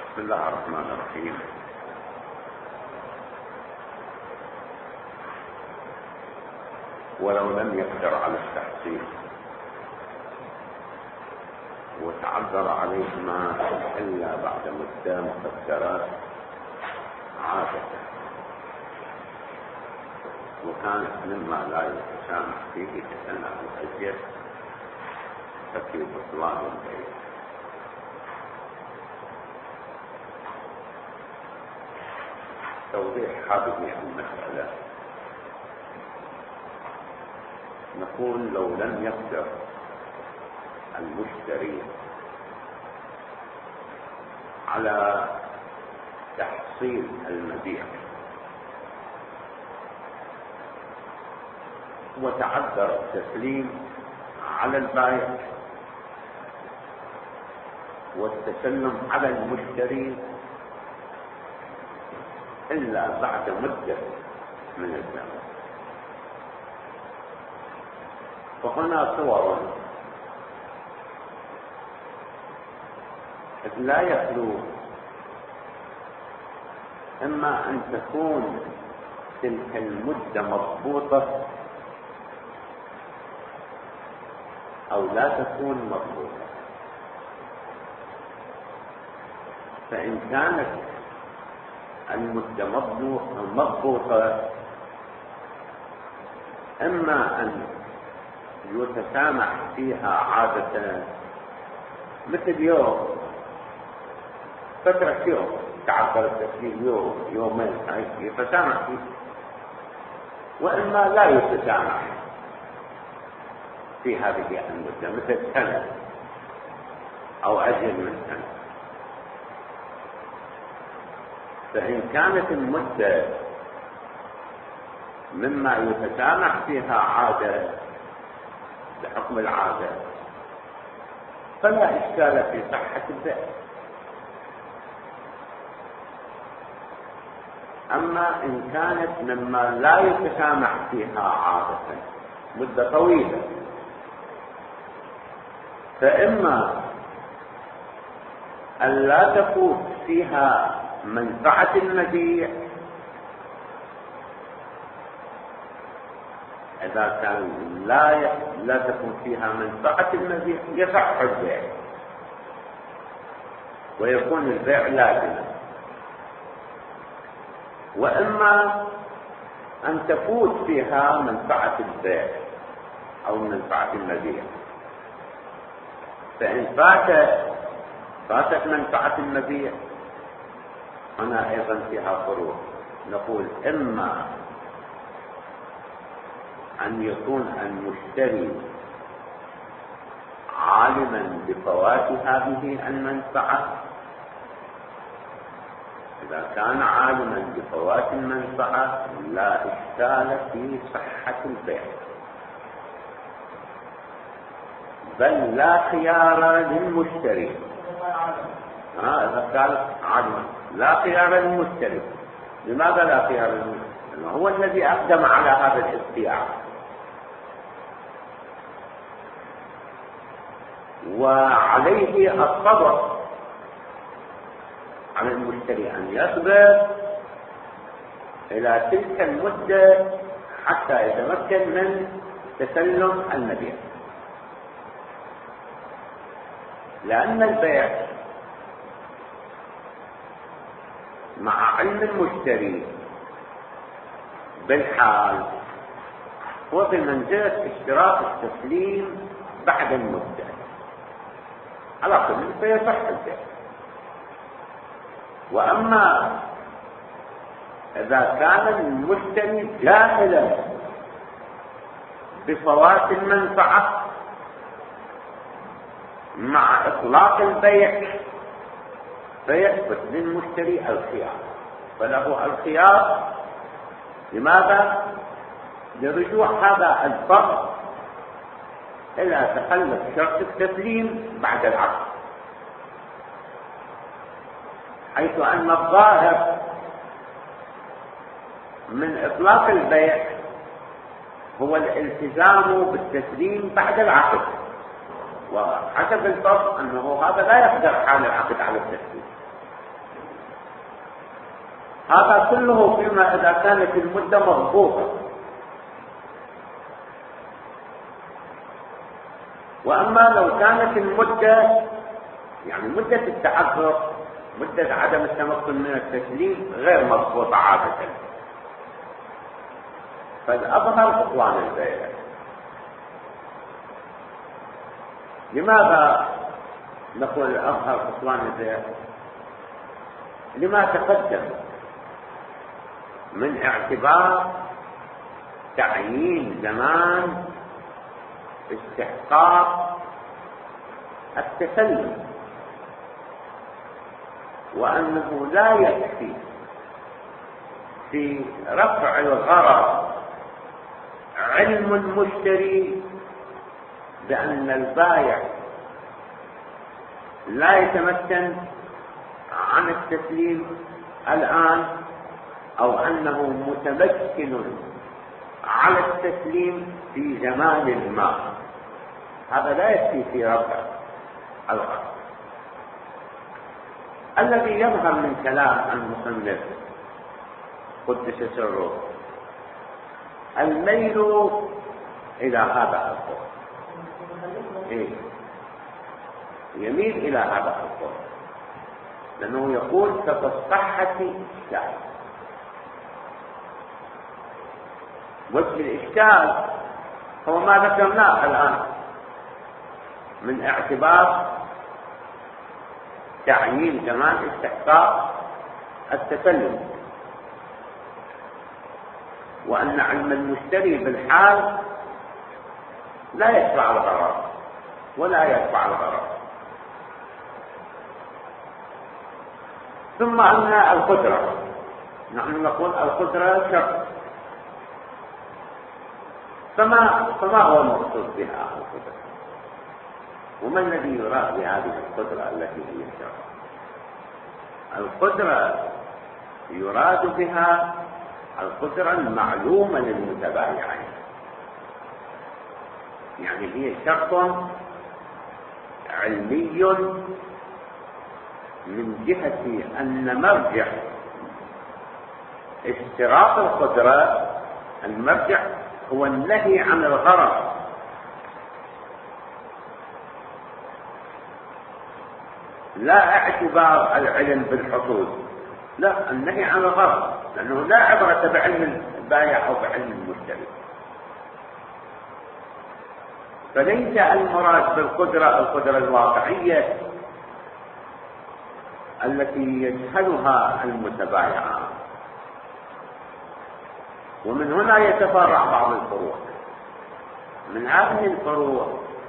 بسم الله الرحمن الرحيم. ولو لم يقدر على التحصيل وتعذر عليهما إلا بعد مدة مقدرات عادة، وكانت مما لا يتسامح فيه كسنة أو أزيد، ففي بطلان البيع. توضيح هذه المسألة، نقول لو لم يقدر المشتري على تحصيل المبيع وتعذر التسليم على البائع والتسلم على المشتري إلا بعد مدة من الزمن، فهنا صور لا يخلو إما أن تكون تلك المدة مضبوطة أو لا تكون مضبوطة. فإن كانت المدة مضبوطة إما أن يتسامح فيها عادة، مثل يوم، فترة يوم، تعبر التسليم يوم يومين يتسامح فيه، وإما لا يتسامح في هذه المدة، مثل سنة أو أجل من سنة. فإن كانت المدة مما يتسامح فيها عادة بحكم العادة فلا إشكال في صحة البيع. أما إن كانت مما لا يتسامح فيها عادة مدة طويلة، فإما أن لا تفوت فيها منفعة المبيع إذا كان لا تكون فيها منفعة المبيع يصح البيع ويكون البيع لازما، وإما أن تفوت فيها منفعة البيع أو منفعة المبيع. فإن فاتت منفعة المبيع هنا أيضا فيها فروق، نقول إما أن يكون المشتري عالما بفوات هذه المنفعة. إذا كان عالما بفوات المنفعة لا إشكال في صحة البيع، بل لا خيار للمشتري. إذا كان عالما لا خيار للمشتري. لماذا لا خيار للمشتري؟ لأنه هو الذي أقدم على هذا الاختيار، وعليه الصبر على المشتري أن يصبر إلى تلك المدة حتى يتمكن من تسلم المبيع، لأن البيع مع علم المشتري بالحال هو بمنزلة اشتراط التسليم بعد المدة على كل فيصح البيع. وأما إذا كان المشتري جاهلا بفوات المنفعة مع إطلاق البيع فيثبت للمشتري الخيار، فله الخيار. لماذا؟ لرجوع هذا الفرد إلى تخلف شرط التسليم بعد العقد، حيث أن الظاهر من إطلاق البيع هو الالتزام بالتسليم بعد العقد، وحسب الفرد أنه هذا لا يقدر حال العقد على التسليم، هذا كله فيما إذا كانت المدة مضبوطة. وأما لو كانت المدة يعني مدة التعذر، مدة عدم التمكن من التسليم غير مضبوطة عادة، فالأظهر بطلان البيع. لماذا نقول الأظهر بطلان البيع؟ لما تقدم من اعتبار تعيين زمان استحقاق التسلم، وأنه لا يكفي في رفع الغرض علم المشتري بأن البائع لا يتمكن عن التسليم الآن، أو أنه متمكن على التسليم في زمان ما. هذا لا يكفي في رفع الغرض. الذي يظهر من كلام المصنف قدس سره الميل إلى هذا القول، يميل إلى هذا القول، لأنه يقول فتصحة إشكال. وجه الإشكال هو ما ذكرناه الآن من اعتبار تعيين زمان استحقاق التسلم، وأن علم المشتري بالحال لا يدفع الغرر ولا يدفع الغرر. ثم أن القدرة، نحن نقول القدرة شرط، فما هو المقصود بها القدرة؟ وما الذي يراد بهذه القدرة التي هي شرط؟ القدرة يراد بها القدرة المعلومة للمتبايعين، يعني هي شرط علمي من جهة أن مرجع اشتراط القدرة، المرجع هو النهي عن الغرر، لا اعتبار العلم بالحصول، لا، النهي عن الغرر، لأنه لا عبرة بعلم البائع أو بعلم المشتري. فليس المراد بالقدرة القدرة الواقعية التي يجهلها المتبايعان. ومن هنا يتفرع بعض الفروع. من هذه الفروع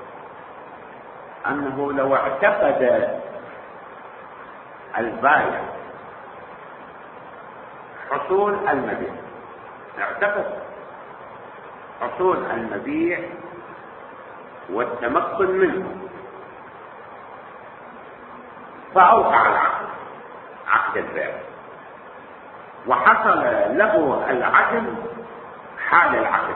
أنه لو اعتقد البائع حصول المبيع، اعتقد حصول المبيع والتمكن منه، فأوقع العقد، عقد البيع، وحصل له العدل حال العقد،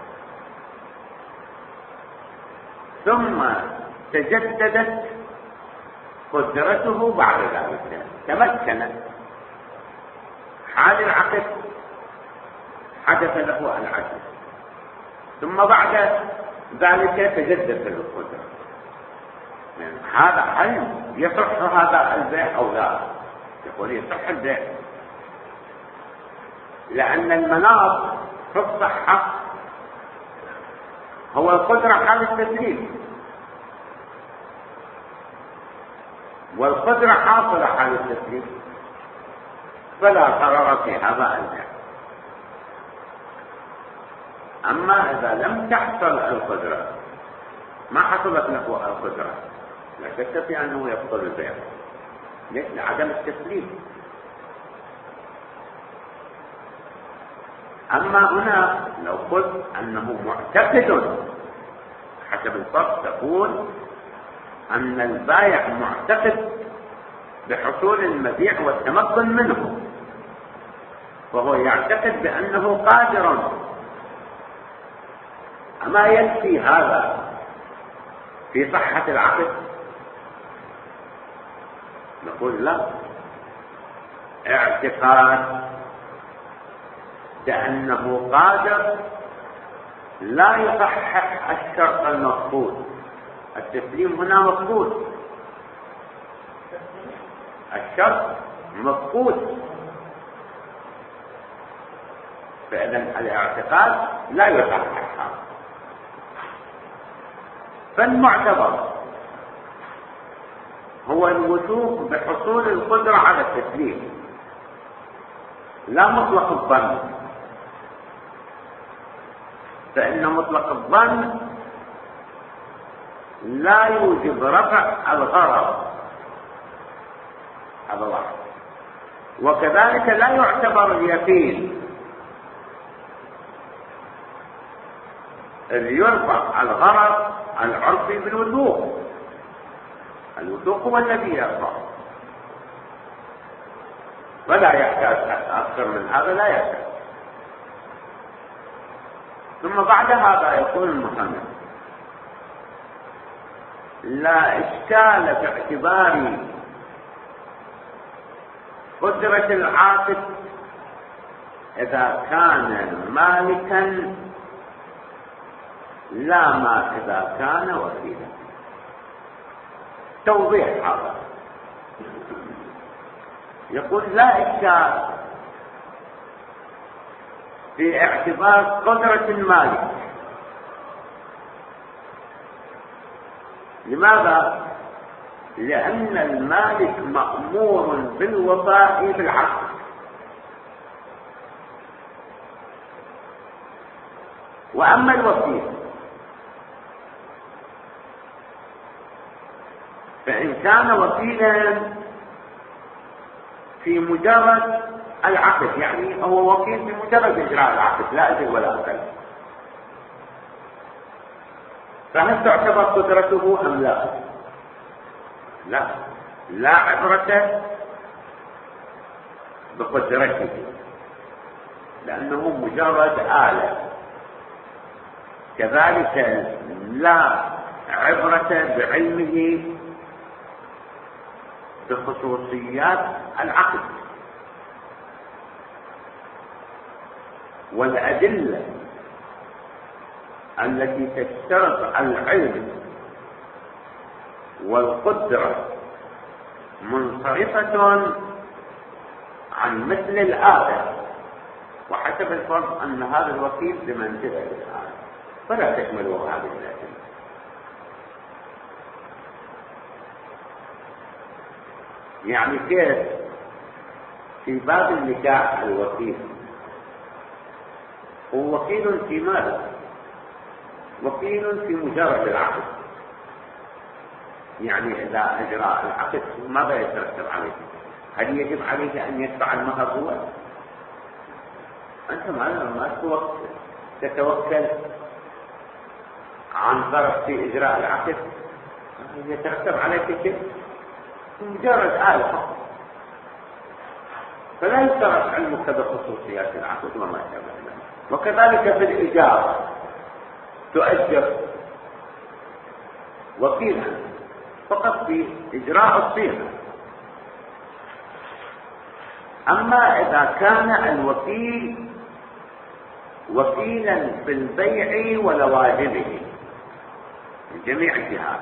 ثم تجددت قدرته بعد ذلك، تمكن حال العقد، حدث له العدل، ثم بعد ذلك تجدد القدرة. يعني هذا هل يصح هذا البيع أو لا؟ يقول يصح البيع، لأن المناط في الصحة هو القدرة حال التسليم، والقدرة حاصلة حال التسليم، فلا ضرر في هذا البيع. أما إذا لم تحصل القدرة، ما حصلت له القدرة، لا شك في أنه يبطل البيع لعدم التسليم. أما هنا لو قلت أنه معتقد، حسب الفرق تقول أن البائع معتقد بحصول المبيع والتمكن منه، وهو يعتقد بأنه قادر، أما يكفي هذا في صحة العقد؟ نقول لا، اعتقاد لأنه قادر لا يصحح الشرط المفقود. التسليم هنا مفقود، الشرط مفقود، فإذا الاعتقاد لا يصححها. فالمعتبر هو الوثوق بحصول القدرة على التسليم، لا مطلق الظن، فإن مطلق الظن لا يوجب رفع الغرض، هذا واحد. وكذلك لا يعتبر اليقين إذ يرفع الغرض العرفي بالوثوق، الوثوق هو الذي يرفع، ولا يحتاج أكثر من هذا، لا يحتاج. ثم بعد هذا يقول المصنف: لا إشكال في اعتبار قدرة العاقل إذا كان مالكا لا ما إذا كان وكيلا. توضيح هذا، يقول: لا إشكال في اعتبار قدرة المالك. لماذا؟ لأن المالك مأمور بالوفاء بالعقد، وأما الوكيل فإن كان وكيلا في مجرد العقد، يعني هو وكيل في مجرد إجراء العقد لا أجل ولا أقل، فهل تعتبر قدرته أم لا؟ لا، لا عبرة بقدرته، لأنه مجرد آلة. كذلك لا عبرة بعلمه بخصوصيات العقد والأدلة التي تشترط العلم والقدرة منصرفة عن مثل الآلة، وحسب الفرض أن هذا الوكيل بمنزلة الآلة، فلا تشمله هذه الأدلة. يعني كيف في باب النكاح الوكيل هو وكيل في ماذا؟ وكيل في مجرد العقد، يعني إذا أجرى العقد ماذا يترتب عليه؟ هل يجب عليه أن يدفع المهر هو؟ أنت ما تتوكل عن طرف في إجراء العقد، يترتب عليك شيء مجرد آلة، فلا يشترط علمك بخصوصيات العقد وما شابه ذلك. وكذلك في الإجارة تؤجر وكيلا فقط في إجراء الصيغة. أما إذا كان الوكيل وكيلا في البيع ولواجبه من جميع الجهات،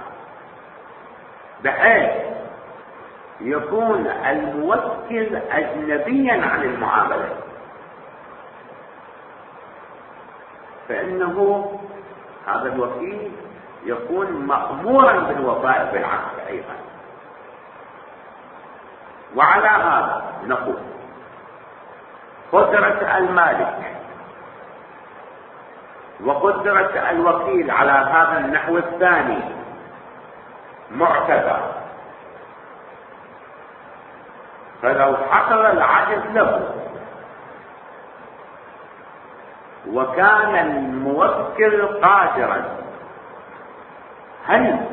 بحيث يكون الموكل أجنبيا عن المعاملة، فإنه هذا الوكيل يكون مأمورا بالوفاء بالعقد أيضا. وعلى هذا نقول: قدرة المالك وقدرة الوكيل على هذا النحو الثاني معتبر، فلو حصل العجز له وكان الموكل قادرا هل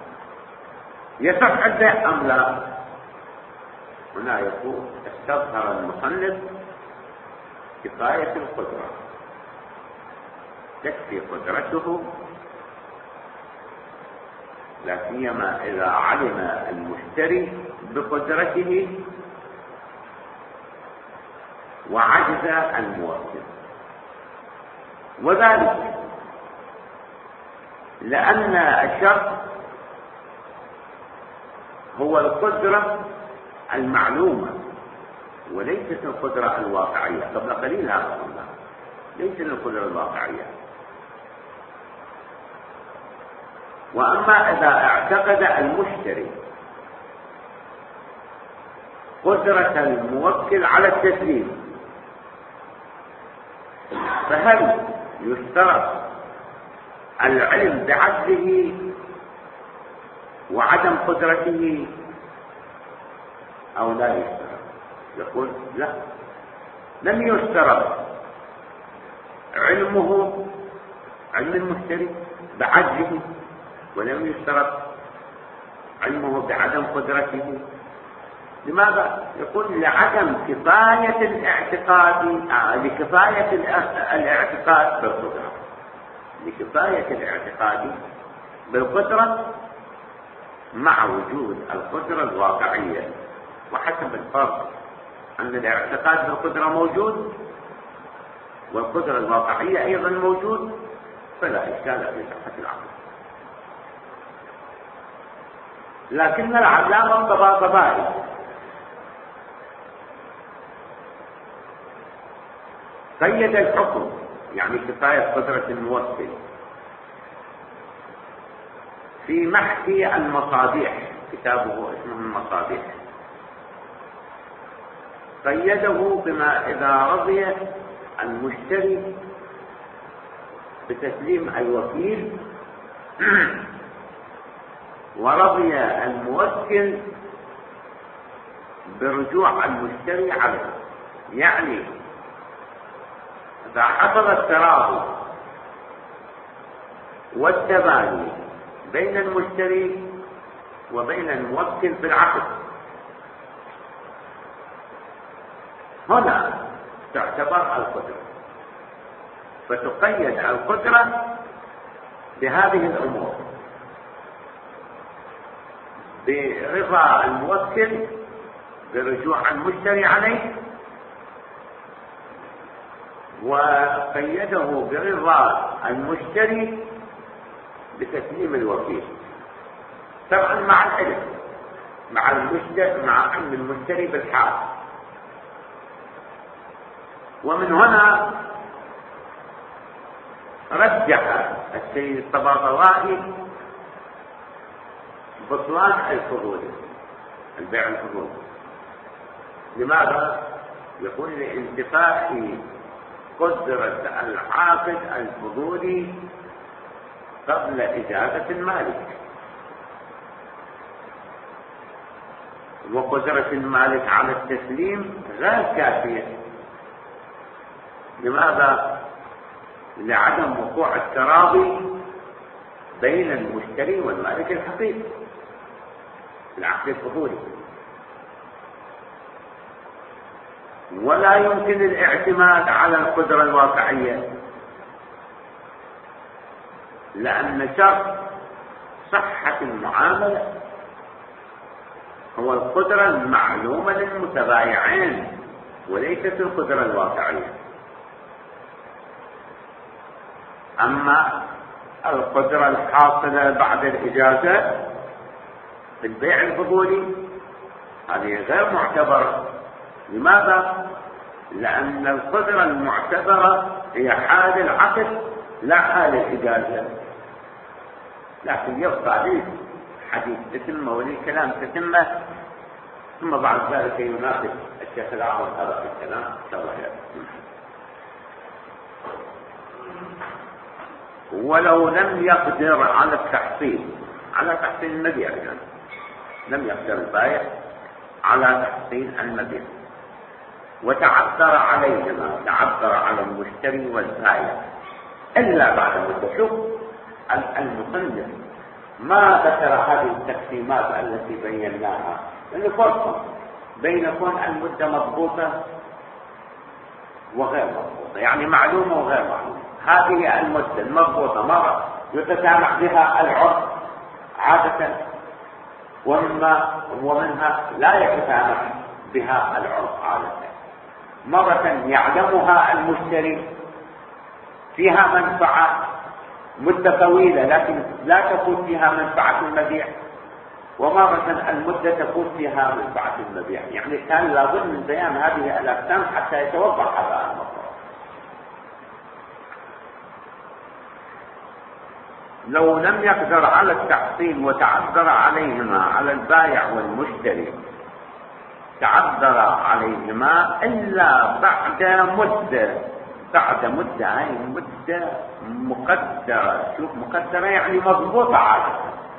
يصح البيع أم لا؟ هنا يقول: استظهر المصنف كفاية القدرة، تكفي قدرته، لا سيما إذا علم المشتري بقدرته وعجز الموكل. وذلك لأن الشرط هو القدرة المعلومة وليست القدرة الواقعية. قبل قليل هذا قلنا ليست القدرة الواقعية. وأما إذا اعتقد المشتري قدرة الموكل على التسليم فهل يشترط العلم بعجزه وعدم قدرته أو لا يشترط؟ يقول لا، لم يشترط علم المشتري بعجزه ولم يشترط علمه بعدم قدرته. لماذا؟ يقول لعدم كفاية الاعتقاد لكفاية الاعتقاد بالقدرة، لكفاية الاعتقاد بالقدرة مع وجود القدرة الواقعية. وحسب الفرق أن الاعتقاد بالقدرة موجود والقدرة الواقعية أيضا موجود فلا إشكال في صحة العقل. لكن العلامة الطباطبائي قيد الحكم يعني كفاية قدرة الموكل في محكي المصابيح، كتابه اسمه المصابيح، قيده بما إذا رضي المشتري بتسليم الوكيل ورضي الموكل برجوع المشتري عليه. يعني إذا حصل التراضي والتباني بين المشتري وبين الموكل في العقد، هنا تعتبر القدرة، فتقيد القدرة بهذه الأمور: برضا الموكل برجوع المشتري عليه، وقيده برضا المشتري بتسليم الوكيل، طبعا مع العلم مع علم المشتري بالحال. ومن هنا رجح السيد الطباطبائي بطلان الفضول، البيع الفضول. لماذا؟ يقول لانتفاء قدرة العاقد الفضولي قبل إجازة المالك، وقدرة المالك على التسليم غير كافية. لماذا؟ لعدم وقوع التراضي بين المشتري والمالك الحقيقي في العقد الفضولي. ولا يمكن الاعتماد على القدرة الواقعية، لأن شرط صحة المعاملة هو القدرة المعلومة للمتبايعين وليست القدرة الواقعية. أما القدرة الحاصلة بعد الإجازة في البيع الفضولي هذه غير معتبرة. لماذا؟ لأن القدرة المعتبرة هي حال العقد لا حال الإجازة. لكن يبقى لي حديث تتمة ولي كلام تتمة، ثم بعد ذلك يناقش الشيخ الأعظم هذا الكلام إن شاء الله. ولو لم يقدر على التحصيل، على تحصيل المبيع، يعني لم يقدر البائع على تحصيل المبيع وتعثر عليهما، تعثر على المشتري والبائع إلا بعد مدة. شوف المصنف ما ذكر هذه التقسيمات التي بيناها، لأن فرق بين كون المدة مضبوطة وغير مضبوطة، يعني معلومة وغير معلومة. هذه المدة المضبوطة مرة يتسامح بها العرف عادة، ومنها لا يتسامح بها العرف عادة. مرة يعلمها المشتري فيها منفعة مدة طويلة لكن لا تكون فيها منفعة المبيع، ومرة المدة تكون فيها منفعة المبيع. يعني كان لابد من بيان هذه الأقسام حتى يتوضح هذا الموضوع. لو لم يقدر على التحصيل وتعذر عليهما، على البائع والمشتري تعذر عليهما إلا بعد مدة، هاي مدة مقدرة. شوف مقدرة يعني مضبوطة عادة،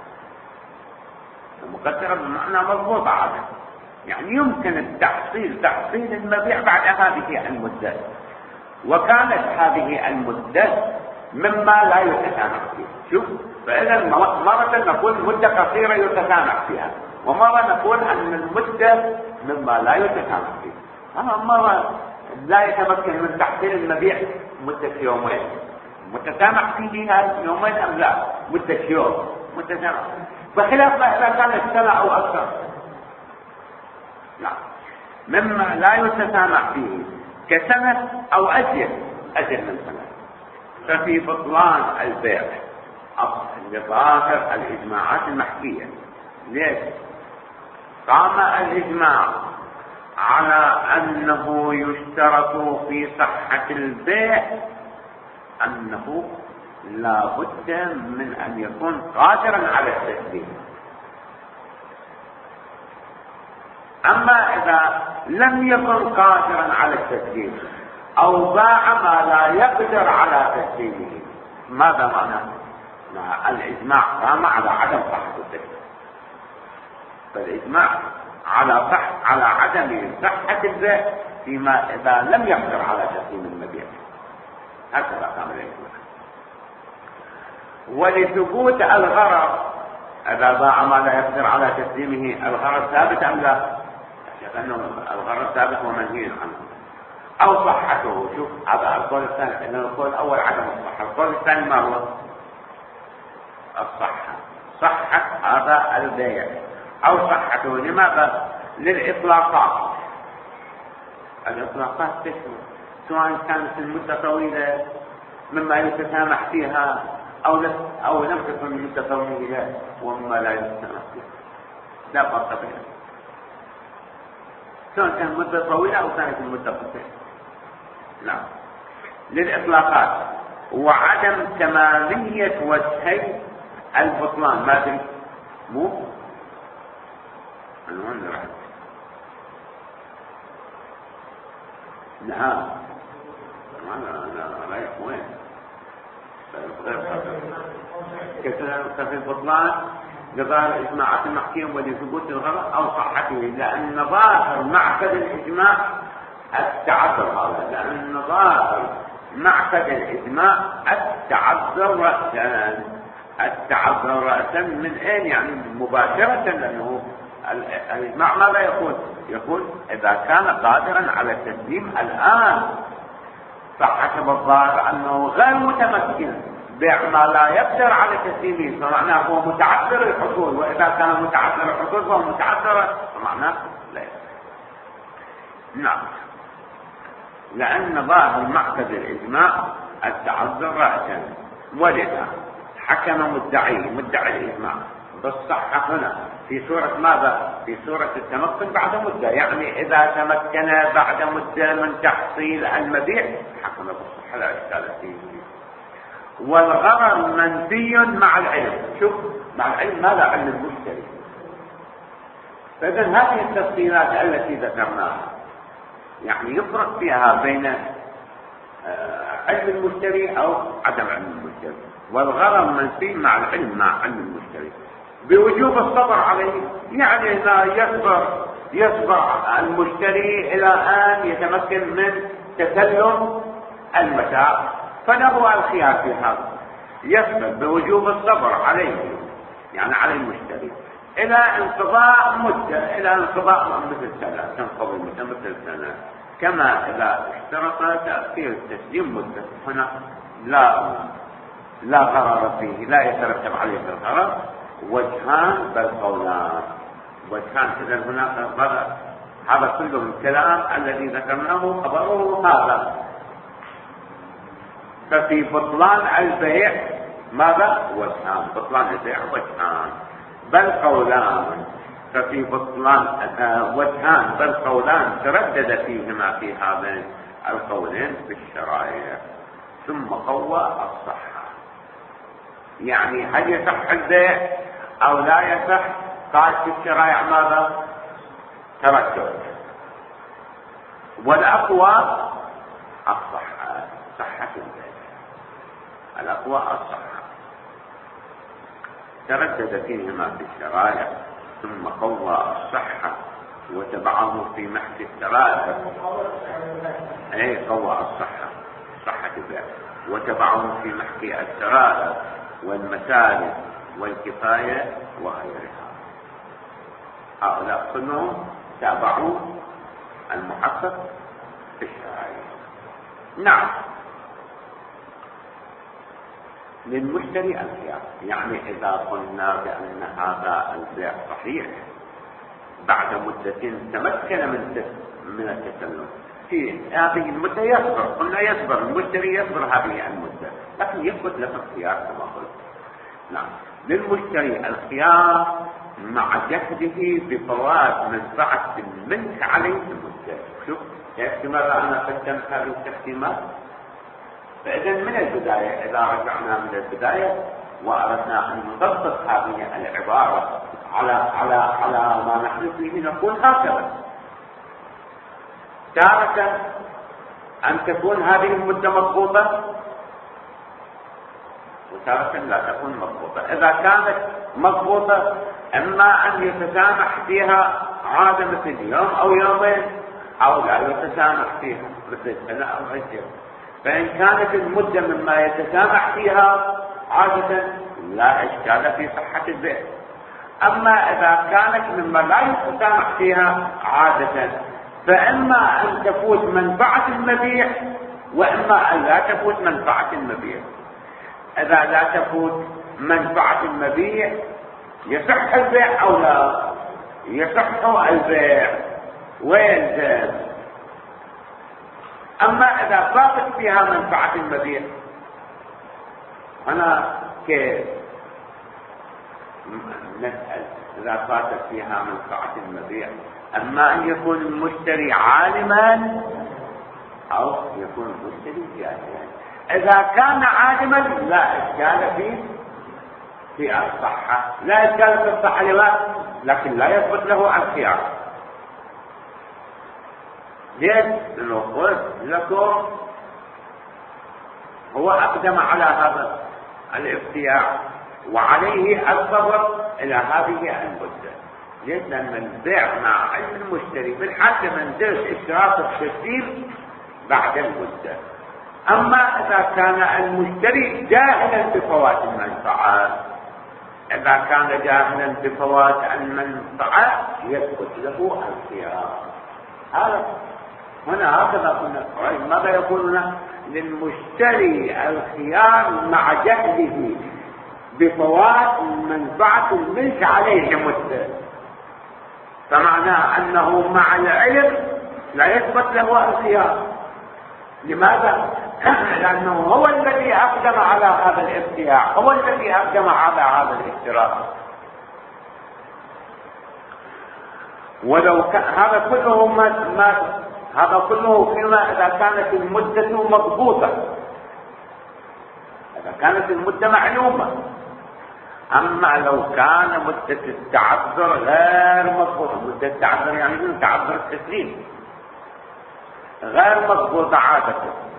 مقدرة بمعنى مضبوطة عادة، يعني يمكن تحصيل المبيع بعد هذه المدة، وكانت هذه المدة مما لا يتسامح فيه. شوف، فإذا مرة نقول مدة قصيرة يتسامح فيها، ومرة نقول أن المدة مما لا يتسامح فيه. مرة لا يتمكن من تحصيل المبيع مدة يومين، متسامح فيها يومين أم لا؟ مدة يوم متسامح، بخلاف ما إذا كانت سنة أو أكثر. لا، مما لا يتسامح فيه كسنة أو أجل من سنة، ففي بطلان البيع لظاهر الإجماعات المحكية. ليش؟ قام الإجماع على أنه يشترط في صحة البيع أنه لا بد من أن يكون قادرا على التسليم. أما إذا لم يكن قادرا على التسليم أو باع ما لا يقدر على تسليمه، ماذا معناه؟ الإجماع قام على عدم صحة التسليم، فالإجماع على عدم صحة البيع فيما إذا لم يقدر على تسليم المبيع. هكذا قام الإجماع. ولثبوت الغرر، إذا باع ما لا يقدر على تسليمه الغرر ثابت أم لا؟ لأنه الغرر ثابت ومنهي عنه. أو صحته. شوف هذا القول الثاني، إن القول الأول عدم الصحة، القول الثاني ما هو؟ الصحة. صحة هذا البيع أو صحته. لماذا؟ للإطلاقات. الإطلاقات تشمل سواء كانت المدة طويلة مما يتسامح فيها أو لم تكن المدة طويلة ومما لا يتسامح فيها، لا فرق بينهم، سواء كانت المدة طويلة أو كانت المدة قصيرة. نعم، للإطلاقات. وعدم تمامية وجهي البطلان. ما أدري مو أنا وين رحت؟ نعم، أنا رايح وين؟ كفي البطلان لظاهر الإجماعات المحكية ولثبوت الغرض أو صحته، لأن ظاهر معقد الإجماع التعذر. هذا لأن ظاهر معقد الإجماع التعذر رأسا من أين؟ يعني مباشرة، لأنه الإجماع ماذا يقول إذا كان قادرا على التسليم الآن، فحسب الظاهر أنه غير متمكن بيع ما لا يقدر على تسليمه، فمعناه هو متعذر الحصول، وإذا كان متعذر الحصول فهو متعذر، فمعناه لا يقدر. نعم، لأن ظاهر معقد الإجماع التعذر رأسا، ولذا حكم مدعي الإجماع بالصحة هنا في سورة ماذا؟ في سورة التمكن بعد مدة، يعني إذا تمكن بعد مدة من تحصيل المبيع حكم بالصحة لا إشكال فيه. والغرر منفي مع العلم. شوف، مع العلم ماذا؟ علم المشتري. فإذا هذه التفصيلات التي ذكرناها يعني يفرق فيها بين علم المشتري أو عدم علم المشتري. والغرر منفي مع العلم مع علم المشتري بوجوب الصبر عليه، يعني لا يصبر المشتري إلى أن يتمكن من تسلم المتاع، فله الخيار في هذا، يصبر بوجوب الصبر عليه يعني على المشتري إلى انقضاء مدة، إلى انقضاء مثل سنة، تنقضي مدة مثل سنة، كما إذا اشترط تأخير تسليم مدة، هنا لا غرر فيه، لا يترتب عليه الغرر. وجهان بل قولان، وجهان. إذا هناك غرر. هذا كله الكلام الذي ذكرناه خبره هذا. ففي بطلان البيع ماذا؟ وجهان. بطلان البيع وجهان بل قولان. ففي بطلان وجهان بل قولان تردد فيهما في هذين القولين بالشرائع. ثم قوى الصحة، يعني هل يصح البيع او لا يصح؟ قال في الشرائع ماذا؟ تردد. والاقوى الصحة، صحة البيع. الاقوى الصحة تردد فيهما في الشرائع. ثم قوى الصحة وتبعه في محك الثلاثة. اي قوى الصحة، صحة البيع، وتبعه في محك الثلاثة والمسالك والكفاية وغيرها. هؤلاء كلهم تابعوا المحقق في الشرائع. نعم، للمشتري الخيار. يعني إذا قلنا بأن هذا البيع صحيح بعد مدة تمكن من التسلم، في هذه المدة يصبر. قلنا يصبر المشتري، يصبر هذه المدة، لكن يثبت له الخيار كما قلت. نعم، للمشتري الخيار مع جهده بفوات منفعة الملك عليه في المدة. شوف احتمال أنا قدمت هذه التقسيمات. فإذا من البداية، إذا رجعنا من البداية وأردنا أن نضبط هذه العبارة على ما نحن فيه، نقول هكذا: تارة أن تكون هذه المدة مضبوطة، وتارة لا تكون مضبوطة. إذا كانت مضبوطة إما أن يتسامح فيها عادة مثل يوم أو يومين، أو لا يتسامح فيها مثل سنة أو غيره. فإن كانت المدة مما يتسامح فيها عادة لا إشكال في صحة البيع. أما إذا كانت مما لا يتسامح فيها عادة، فإما أن تفوت منفعة المبيع وإما أن لا تفوت منفعة المبيع. إذا لا تفوت منفعة المبيع يصح البيع أو لا؟ يصح البيع ويلزم. أما إذا فاتت فيها منفعة المبيع، أنا كيف نسأل؟ إذا فاتت فيها منفعة المبيع، أما أن يكون المشتري عالما أو يكون المشتري جاهلا. إذا كان عالما لا إشكال في الصحة، لا إشكال في الصحة لكن لا يثبت له الخيار. ليش؟ لأنه قلت لكم هو أقدم على هذا الابتياع وعليه الصبر إلى هذه المدة. ليش؟ لأن البيع مع المشتري بالحد منزلش اشتراط التسليم بعد المدة. أما إذا كان المشتري جاهلا بفوات المنفعة، إذا كان جاهلا بفوات المنفعة يثبت له الخيار. هذا هنا هكذا قلنا. ماذا يقولون؟ للمشتري الخيار مع جهله بفوات منفعة الملك عليه مدة. فمعناه أنه مع العلم لا يثبت له الخيار. لماذا؟ لأنه هو الذي أقدم على هذا الابتياع، هو الذي أقدم على هذا الاشتراك. ولو كان هذا كله هذا كله فيما إذا كانت المدة مضبوطة، إذا كانت المدة معلومة. أما لو كان مدة التعذر غير مضبوطة، مدة التعذر يعني تعذر التسليم غير مضبوطة عادة،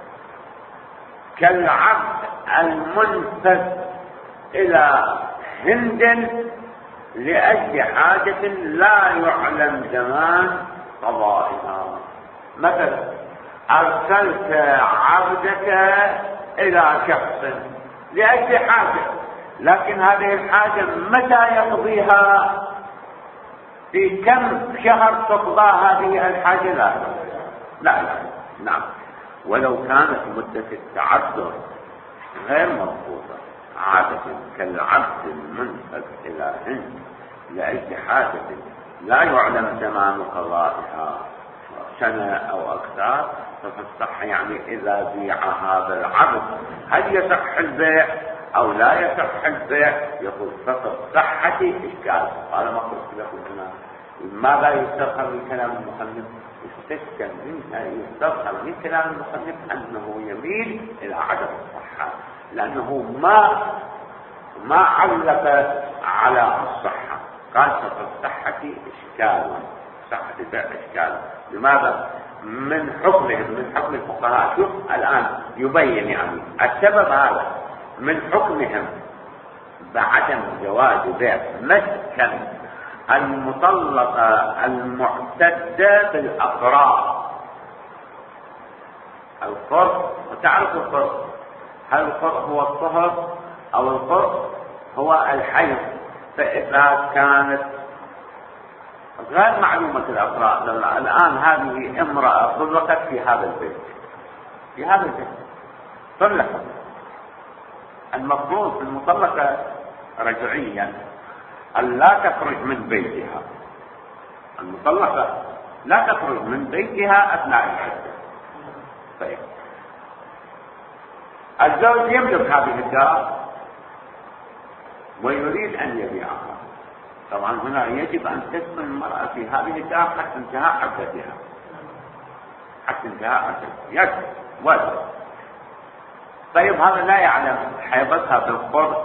كالعبد المنفذ إلى هند لأجل حاجة لا يعلم زمان قضائها. مثلا أرسلت عبدك إلى شخص لأجل حاجة، لكن هذه الحاجة متى يقضيها؟ في كم شهر تقضى هذه الحاجة؟ لا. نعم. ولو كانت مدة التعذر غير مضبوطة عادة، كالعبد المنفذ إلى هند لأجل حاجة لا يعلم زمان قضائها، سنة أو أكثر، ففي الصحة يعني إذا بيع هذا العبد هل يصح البيع أو لا يصح البيع؟ يقول ففي الصحة إشكال. هذا ما قلت لكم هنا. ماذا يستظهر من كلام المصنف؟ يستظهر من كلام المصنف أنه يميل إلى عدم الصحة، لأنه ما علق على الصحة، قال ففي الصحة إشكال، صحة البيع إشكال. لماذا؟ من حكمهم، من حكم الفقهاء. شوف الآن يبين يعني السبب هذا من حكمهم بعدم جواز بيع مسكن المطلقة المعتدة بالأقراء. القرء، وتعرف القرء، هل القرء هو الطهر أو القرء هو الحيض؟ فإذا كانت غير معلومة الأقراء، الآن هذه امرأة طلقت في هذا البيت، في هذا البيت طلقت، المفروض المطلقة رجعيا أن لا تخرج من بيتها. المطلقة لا تخرج من بيتها أثناء العدة. طيب الزوج يملك هذه الدار ويريد أن يبيعها. طبعا هنا يجب أن تسكن المرأة في هذه الدار حتى انتهاء عدتها، حتى انتهاء عدتها يجب واجب. طيب هذا لا يعلم حيضتها بالقرب،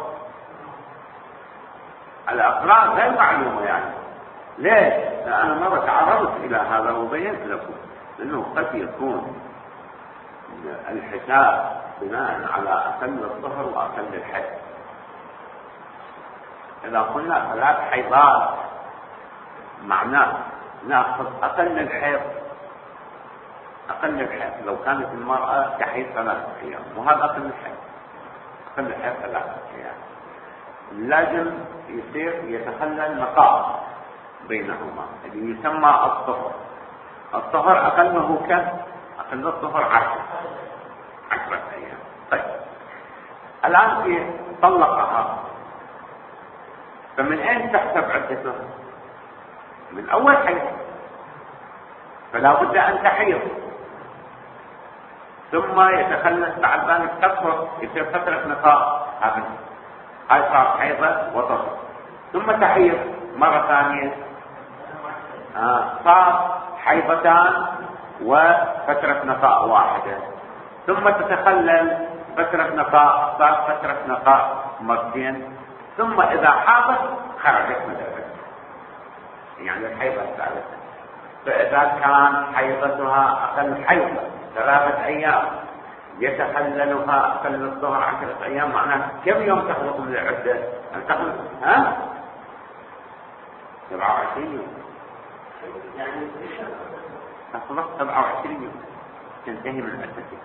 الأقراء غير معلومة يعني. ليش؟ أنا مرة تعرضت إلى هذا وبينت لكم أنه قد يكون الحساب بناء على أقل الظهر وأقل الحيض. إذا قلنا 3 حيضات معناه نأخذ أقل الحيض، أقل الحيض لو كانت المرأة تحيض 3 أيام، وهذا أقل الحيض، أقل الحيض 3 أيام، لازم يصير يتخلل نقاء بينهما اللي يسمى الطهر. الطهر أقله كم؟ أقل الطهر 10 أيام. طيب الآن طلقها، فمن أين تحسب عدتها؟ من أول حيض، فلا بد أن تحيض، ثم يتخلل بعد ذلك تطهر، يصير فترة نقاء، هاي صار حيضة وطهر، ثم تحيض مرة ثانية، صار حيضتان وفترة نقاء واحدة، ثم تتخلل فترة نقاء، صار فترة نقاء مرتين، ثم إذا حاضت خرجت من العدة، يعني الحيضة الثالثة. فإذا كان حيضتها أقل حيضة 3 أيام يتخللها أقل الظهر 10 أيام، معناه كم يوم تخلص من العدة؟ أن تخلص 27 يوم، يعني تخلص 27 يوم تنتهي من عدتها.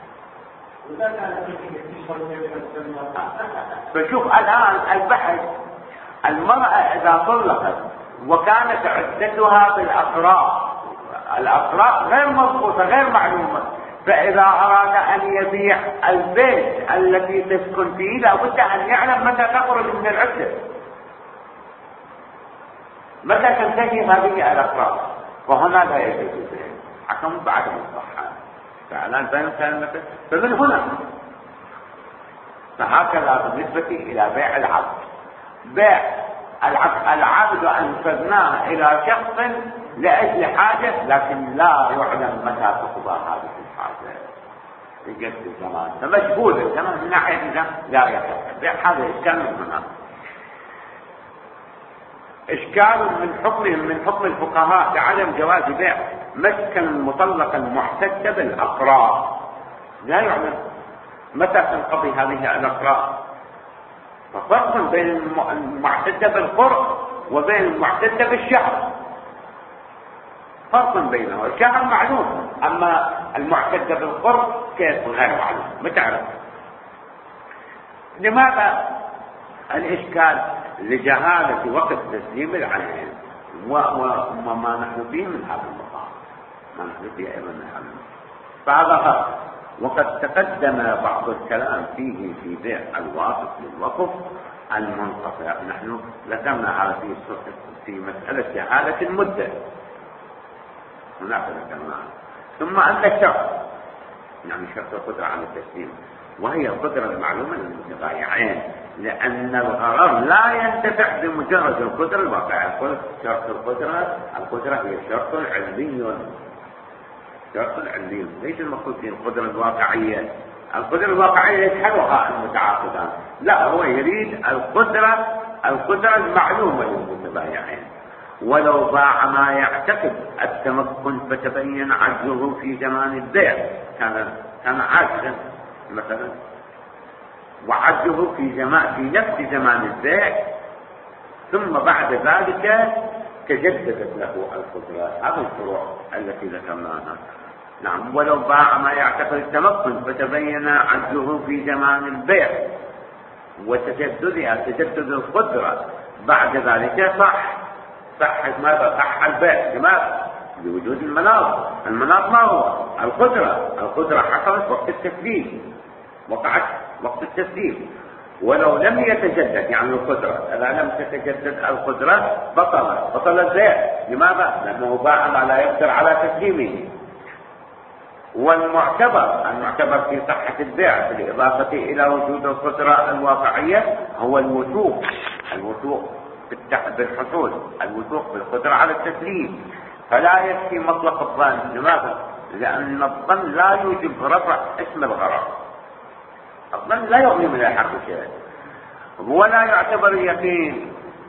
فشوف الآن البحث، المرأة إذا طلقت وكانت عدتها بالأقراء، الأقراء غير مضبوطة غير معلومة، فإذا أراد أن يبيع البيت التي تسكن فيه لابد أن يعلم متى تخرج من العدة، متى تنتهي هذه الأقراء، وهنا لا يجوز البيع حكم بعدم الصحة. فالآن بين كلمته، فمن هنا فهكذا بالنسبة إلى بيع العبد. بيع العبد أنفذناه إلى شخص لأجل حاجة، لكن لا يعلم متى تقضى هذه الحاجة لجد الزمان، فمشغول الزمان من ناحية لا يصح بيع. هذا إشكال من هنا، إشكال من حكمهم، من حكم الفقهاء بعدم جواز بيع مسكن مطلقا معتدة بالأقراء. لا يعلم متى تنقضي هذه الأقراء، ففرق بين المعتدة بالقرء وبين المعتدة بالشهر، فرق بينه. الشهر معلوم، أما المعتدة بالقرء كيف؟ غير معلوم، ما تعرف. لماذا الإشكال؟ لجهالة وقت تسليم العين وما نحن فيه من هذا المقام، ما نحن فيه أيضا من هذا المقام، فهذا غلط. وقد تقدم بعض الكلام فيه في بيع الواسط للوقف المنقطع. نحن ذكرنا هذا في مسألة جهالة المدة، هناك ذكرنا. ثم عندك شرط، يعني شرط القدرة على التسليم، وهي القدرة المعلومة للمتبايعين، لأن الغرر لا ينتفع بمجرد القدرة الواقعية. قلت شرط القدرة هي شرط علمي، شرط علمي، ليس المقصود في القدرة الواقعية. القدرة الواقعية يجحدها المتعاقدان، لا، هو يريد القدرة المعلومة للمتبايعين. ولو باع ما يعتقد التمكن فتبين عجزه في زمان البيع، كان عاجزا مثلا، وعجزه في نفس زمان البيع، ثم بعد ذلك تجددت له القدرة. هذه الفروع التي ذكرناها. نعم. ولو باع ما يعتقد التمكن فتبين عجزه في زمان البيع تجدد القدرة بعد ذلك، صح ماذا؟ صح البيع. لماذا؟ لوجود المناط ما هو؟ القدرة حصلت وقت التسليم، وقعت وقت التسليم. ولو لم يتجدد، يعني القدرة إذا لم تتجدد القدرة بطل البيع. لماذا؟ لأنه باع ما لا يقدر على تسليمه. والمعتبر في صحة البيع بالإضافة إلى وجود القدرة الواقعية هو الوثوق بالحصول، الوثوق بالقدرة على التسليم. فلا يكفي مطلق الظن. لماذا؟ لأن الظن لا يوجب رفع اسم الغرر. الظن لا يغني من الحق شيء، ولا يعتبر اليقين.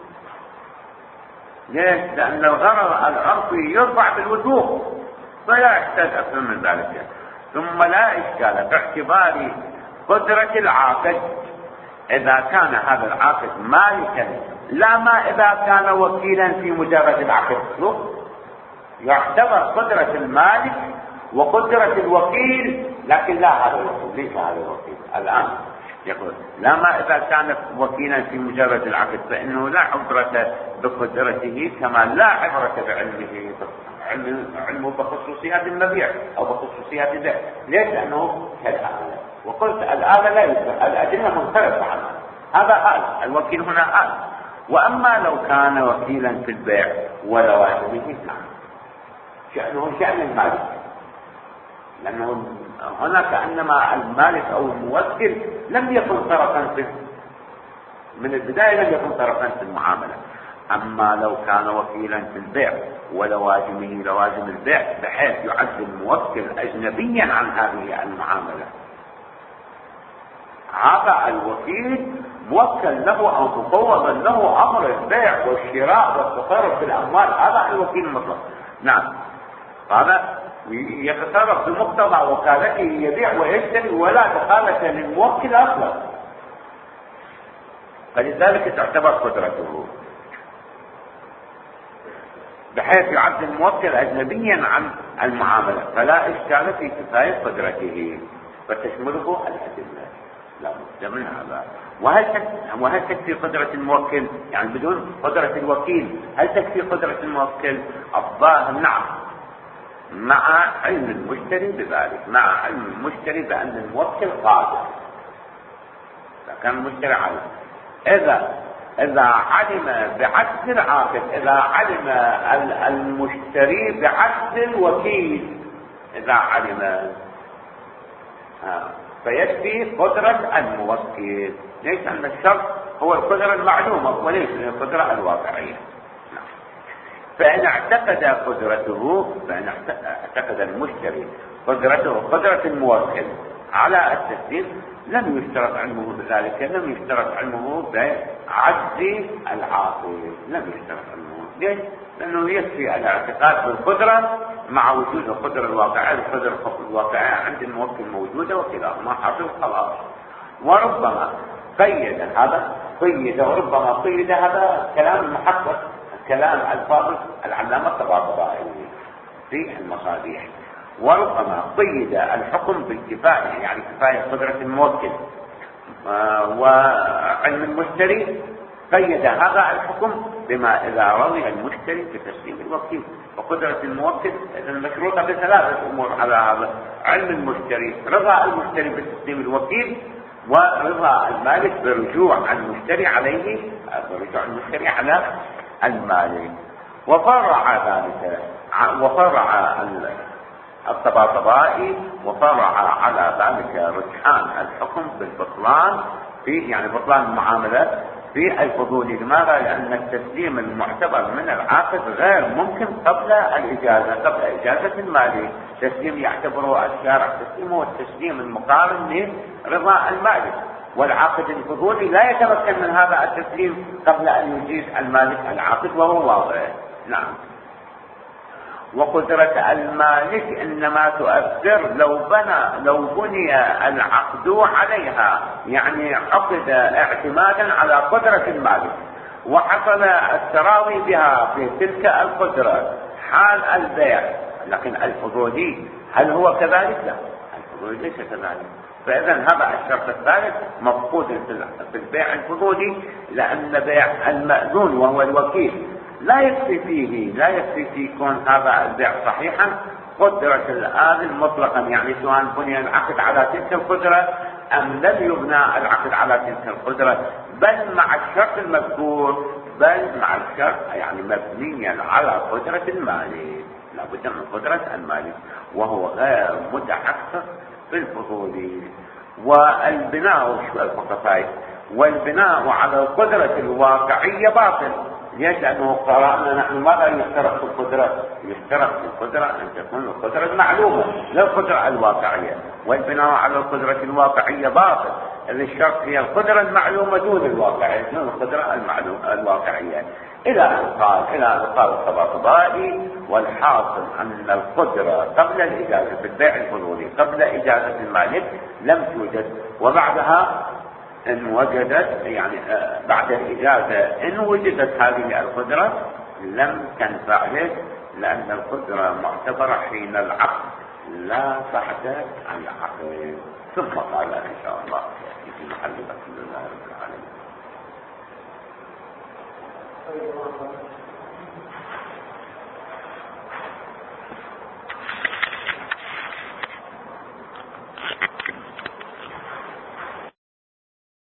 ليش؟ لأن الغرر العرفي يرفع بالوثوق، فلا يحتاج أكثر من ذلك. ثم لا إشكال في اعتبار قدرة العاقد إذا كان هذا العاقد مالكا، لا ما إذا كان وكيلا في مجرد العقد. يعتبر قدرة المالك وقدرة الوكيل، لكن لا هذا الوكيل، ليس هذا الوكيل الآن. يقول لا ما إذا كان وكيلا في مجرد العقد فإنه لا عبرة بقدرته، كما لا عبرة بعلمه، علمه بخصوصيات المبيع أو بخصوصيات البيع. ليش؟ لأنه كالآلة. وقلت الآلة لا يشبه، الأدلة منصرفة عنها. هذا آلة، الوكيل هنا آلة. وأما لو كان وكيلا في البيع ولوازمه، شأنه شأن المالك، لأنه هنا كأنما المالك أو الموكل لم يكن طرفا من البداية، لم يكن طرفا في المعاملة. أما لو كان وكيلا في البيع ولوازمه لوازم البيع، بحيث يعد الموكل أجنبيا عن هذه المعاملة، هذا الوكيل موكل له أو مفوض له أمر البيع والشراء والتصرف في الأموال. هذا الوكيل المطلق. نعم، هذا يتصرف بمقتضى وكالته، يبيع ويشتري ولا دخالة للموكل أصلا. فلذلك تعتبر قدرته، بحيث يعد الموكل أجنبيا عن المعاملة، فلا إشكال في كفاية قدرته، فتشمله الأدلة. لا بد من هذا. وهل تكفي قدرة الموكل؟ يعني بدون قدرة الوكيل هل تكفي قدرة الموكل؟ الظاهر نعم، مع علم المشتري بذلك، مع علم المشتري بأن الموكل قادر. إذا كان المشتري علم، إذا علم بعجز العاقد، إذا علم المشتري بعجز الوكيل، إذا علم فيكفي قدرة الموكل. ليس أن الشرط هو القدرة المعلومة وليس القدرة الواقعية. فإن اعتقد قدرته، فإن اعتقد المشتري قدرة الموكل على التسليم، لم يشترط علمه بذلك، لم يشترط علمه بعجز العاقل، لم يشترط علمه. ليش؟ لأنه يكفي الاعتقاد بالقدرة مع وجود القدرة الواقعية. القدرة الواقعية عند الموكل موجودة وكلاهما حاصل، خلاص. وربما قيد هذا وربما قيد هذا كلام محقق، كلام الفاضل العلامة الطباطبائي في المصابيح. وربما قيد الحكم بالكفاية، يعني كفاية قدرة الموكل وعلم المشتري، قيد هذا الحكم بما إذا رضي المشتري بتسليم الوكيل. وقدرة الموكل المشروطة بثلاثة أمور على هذا: علم المشتري، رضا المشتري بتسليم الوكيل، ورضا المالك برجوع المشتري عليه، برجوع المشتري على المالك. وفرع الطباطبائي، وفرع على ذلك رجحان الحكم بالبطلان يعني بطلان المعاملة في الفضولي. لماذا؟ لأن التسليم المعتبر من العاقد غير ممكن قبل الإجازة، قبل إجازة المالك. تسليم يعتبره الشارع تسليم هو التسليم المقارن لرضا المالك، والعاقد الفضولي لا يتمكن من هذا التسليم قبل أن يجيز المالك العاقد، وهو واضح. نعم. وقدرة المالك إنما تؤثر لو بني العقد عليها، يعني عقد اعتمادا على قدرة المالك، وحصل التراضي بها في تلك القدرة حال البيع. لكن الفضولي هل هو كذلك؟ لا، الفضولي ليس كذلك. فإذا هذا الشرط الثالث مفقود في البيع الفضولي، لأن بيع المأذون وهو الوكيل لا يكفي فيه كون هذا البيع صحيحا قدرة الآذن مطلقا، يعني سواء بني العقد على تلك القدرة أم لم يبنى العقد على تلك القدرة، بل مع الشرط المذكور، يعني مبنيا على قدرة المالك، لابد من قدرة المالك، وهو غير متحقق في الفضول. والبناء على القدرة الواقعية باطل. ليش؟ لأنه قرأنا نحن ماذا يشترط في القدرة؟ يشترط في القدرة أن تكون القدرة المعلومة لا القدرة الواقعية، والبناء على القدرة الواقعية باطل. الشرط هي القدرة المعلومة دون الواقعية، دون القدرة الواقعية. إلى أن قال الطباطبائي: والحاصل أن القدرة قبل الإجازة في البيع الفضولي قبل إجازة المالك لم توجد، وبعدها إن وجدت، يعني بعد الإجازة إن وجدت هذه القدرة لم تنفع له، لأن القدرة معتبرة حين العقد لا بعد العقد. ثم قال إن شاء الله في محل الحمد لله رب العالمين.